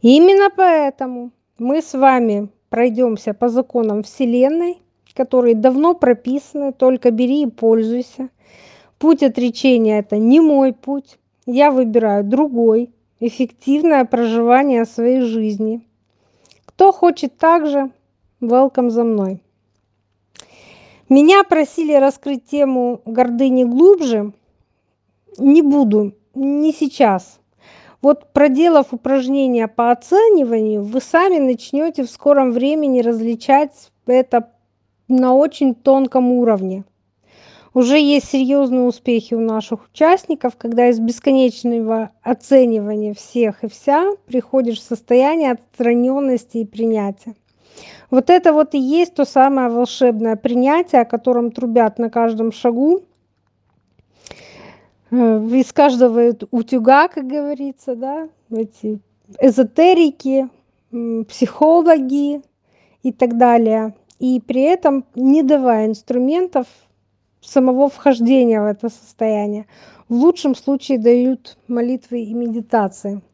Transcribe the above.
Именно поэтому мы с вами пройдемся по законам Вселенной, которые давно прописаны, только бери и пользуйся. Путь отречения – это не мой путь. Я выбираю другой, эффективное проживание своей жизни. Кто хочет так же, welcome за мной. Меня просили раскрыть тему гордыни глубже. Не буду, не сейчас. Вот проделав упражнения по оцениванию, вы сами начнете в скором времени различать это на очень тонком уровне. Уже есть серьезные успехи у наших участников, когда из бесконечного оценивания всех и вся приходишь в состояние отстраненности и принятия. Вот это вот и есть то самое волшебное принятие, о котором трубят на каждом шагу, из каждого утюга, как говорится, да, эти эзотерики, психологи и так далее. И при этом не давая инструментов самого вхождения в это состояние. В лучшем случае дают молитвы и медитации.